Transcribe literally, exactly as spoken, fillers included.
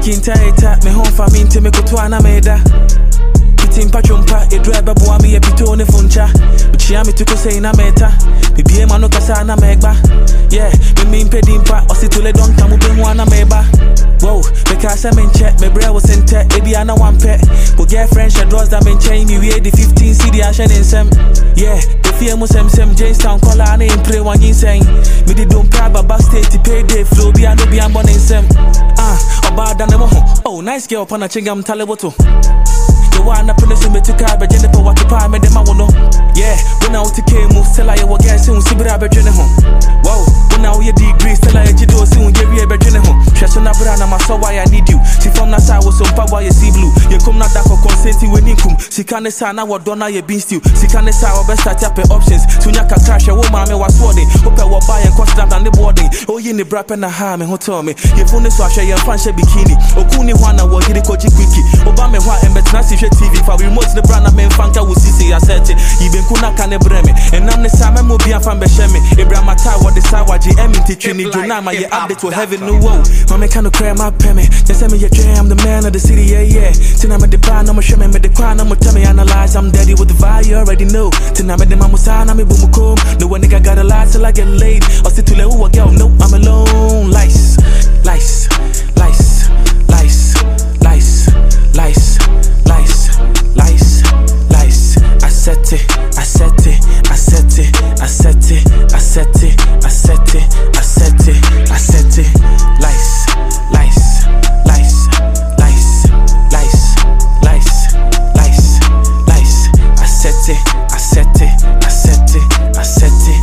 Chikinta eta, me home for me to me go to Anameda. Kitin Pachumpa, a driver boami a pitone funcha. But she me to say na meta. Me be a mano casana megba. Yeah, me mean pedimpa, or situle don't come with one meba. Whoa, because I'm in check, my bra was in tech, maybe I know one pet. But girlfriend, she draws them in chain, me we the fifteen C D action in some. Yeah, the fear must have some Jamestown color and in play one insane. Me did don't pay but backstage to pay day flow, be I no be I'm born in some. Ah, about than them. Oh, nice girl, pan a chingam talaboto. The one up in the summer to car, but Jennifer, what the pie made them I will know. Yeah, when I was to came, move, tell I will get soon, see, but I bet you know. Whoa, when I was degrees, tell I you do soon, give you a bet you know. Shasson Abrana, my so why I need you. See, from that side was some power, you see blue. You come not that for consenting when you come. See, can the sign I was done, I been still. See, can the sign best start up options. To Naka crash, a woman, I was swording. Hope I will buy and cost down the boarding. Oh, you in the brap and a ham and hotel me. You phone this wash, your fancy bikini. Okuni Wana will hit a coachy quickie. Obama, why and bet Nasi T V for remote the brand of men fanka will see I said it. Even Kuna can breme. And I'm the Sama Mobia from Beshemi. Abraham Tawa, the Sawaji, Emity Trini, Junama, your update to heaven. No woe. Mama can't cry my pemmy. Just send me your jam, I'm the man of the city, yeah, yeah. Tonight I'm at the bar, I'm a shame, I'm at the crown, I'm a tell me analyze. I'm daddy with the fire, you already know. Tonight I'm at the Mamusan, I'm a boom comb. No one nigga got a lot till I get laid. Or sit to let who I go, no, I'm alone. Lice, lice, lice, lice, lice, lice, lice. Lice, lice, I set it, I set it, I set it, I set it, I set it, I set it, I set it, I set it, lice, lice, lice, lice, lice, lice, lice, lice, I set it, I set it, I set it, I set it.